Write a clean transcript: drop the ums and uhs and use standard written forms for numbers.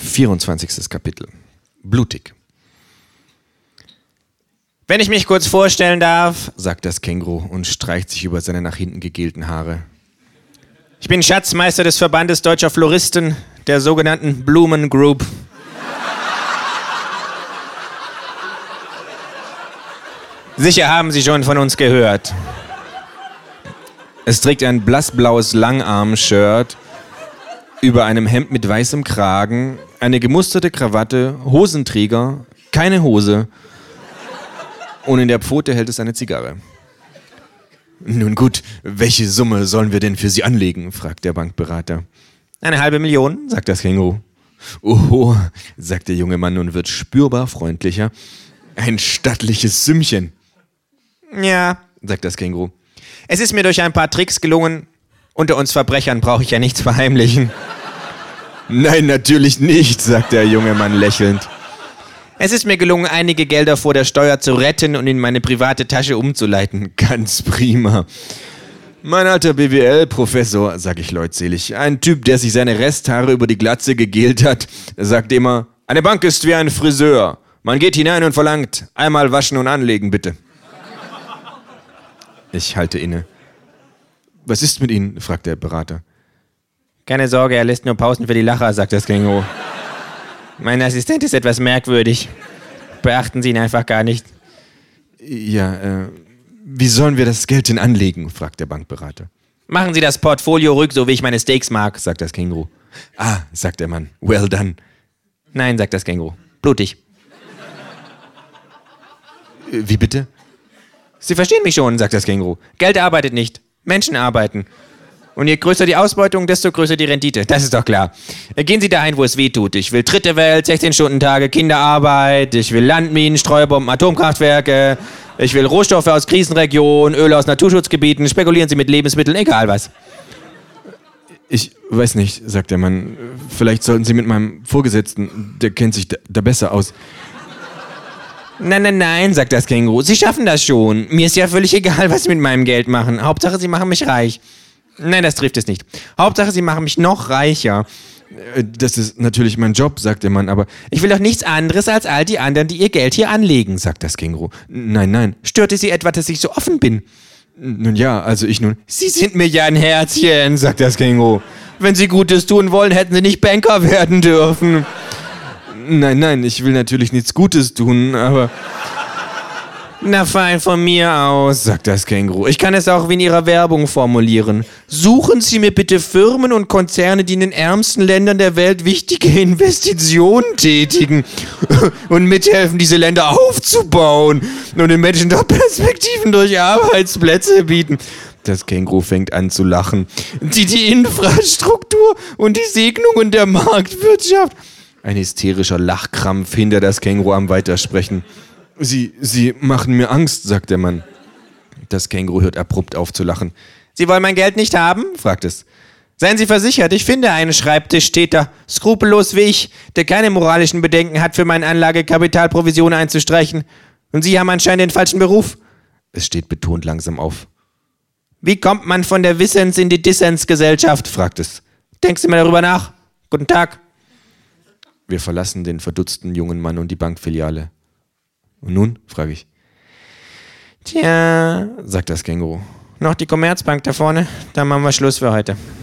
24. Kapitel. Blutig. Wenn ich mich kurz vorstellen darf, sagt das Känguru und streicht sich über seine nach hinten gegelten Haare. Ich bin Schatzmeister des Verbandes Deutscher Floristen, der sogenannten Blumen Group. Sicher haben Sie schon von uns gehört. Es trägt ein blassblaues Langarm-Shirt über einem Hemd mit weißem Kragen, eine gemusterte Krawatte, Hosenträger, keine Hose und in der Pfote hält es eine Zigarre. Nun gut, welche Summe sollen wir denn für Sie anlegen? Fragt der Bankberater. 1,5 Million, sagt das Känguru. Oh, sagt der junge Mann und wird spürbar freundlicher. Ein stattliches Sümmchen. Ja, sagt das Känguru. Es ist mir durch ein paar Tricks gelungen. Unter uns Verbrechern brauche ich ja nichts verheimlichen. Nein, natürlich nicht, sagt der junge Mann lächelnd. Es ist mir gelungen, einige Gelder vor der Steuer zu retten und in meine private Tasche umzuleiten. Ganz prima. Mein alter BWL-Professor, sag ich leutselig, ein Typ, der sich seine Resthaare über die Glatze gegelt hat, sagt immer, eine Bank ist wie ein Friseur. Man geht hinein und verlangt, einmal waschen und anlegen, bitte. Ich halte inne. Was ist mit Ihnen? Fragt der Berater. Keine Sorge, er lässt nur Pausen für die Lacher, sagt das Känguru. Mein Assistent ist etwas merkwürdig. Beachten Sie ihn einfach gar nicht. Ja, wie sollen wir das Geld denn anlegen? Fragt der Bankberater. Machen Sie das Portfolio ruhig, so wie ich meine Steaks mag, sagt das Känguru. Ah, sagt der Mann. Well done. Nein, sagt das Känguru. Blutig. Wie bitte? Sie verstehen mich schon, sagt das Känguru. Geld arbeitet nicht. Menschen arbeiten. Und je größer die Ausbeutung, desto größer die Rendite. Das ist doch klar. Gehen Sie dahin, wo es weh tut. Ich will dritte Welt, 16-Stunden-Tage, Kinderarbeit. Ich will Landminen, Streuerbomben, Atomkraftwerke. Ich will Rohstoffe aus Krisenregionen, Öl aus Naturschutzgebieten. Spekulieren Sie mit Lebensmitteln, egal was. Ich weiß nicht, sagt der Mann. Vielleicht sollten Sie mit meinem Vorgesetzten, der kennt sich da besser aus. Nein, sagt das Känguru. Sie schaffen das schon. Mir ist ja völlig egal, was Sie mit meinem Geld machen. Hauptsache, Sie machen mich reich. Nein, das trifft es nicht. Hauptsache, Sie machen mich noch reicher. Das ist natürlich mein Job, sagt der Mann, aber... Ich will doch nichts anderes als all die anderen, die ihr Geld hier anlegen, sagt das Känguru. Nein. Stört es Sie etwa, dass ich so offen bin? Nun ja, also ich nun... Sie sind mir ja ein Herzchen, sagt das Känguru. Wenn Sie Gutes tun wollen, hätten Sie nicht Banker werden dürfen. Nein, ich will natürlich nichts Gutes tun, aber... Na fein, von mir aus, sagt das Känguru. Ich kann es auch wie in Ihrer Werbung formulieren. Suchen Sie mir bitte Firmen und Konzerne, die in den ärmsten Ländern der Welt wichtige Investitionen tätigen und mithelfen, diese Länder aufzubauen und den Menschen dort Perspektiven durch Arbeitsplätze bieten. Das Känguru fängt an zu lachen. Die Infrastruktur und die Segnungen der Marktwirtschaft. Ein hysterischer Lachkrampf hindert das Känguru am Weitersprechen. Sie machen mir Angst, sagt der Mann. Das Känguru hört abrupt auf zu lachen. Sie wollen mein Geld nicht haben? Fragt es. Seien Sie versichert, ich finde einen Schreibtischtäter, skrupellos wie ich, der keine moralischen Bedenken hat, für meine Anlagekapital Provision einzustreichen. Und Sie haben anscheinend den falschen Beruf. Es steht betont langsam auf. Wie kommt man von der Wissens in die Dissensgesellschaft? Fragt es. Denken Sie mal darüber nach. Guten Tag. Wir verlassen den verdutzten jungen Mann und die Bankfiliale. Und nun? Frage ich. Tja, sagt das Känguru. Noch die Commerzbank da vorne, dann machen wir Schluss für heute.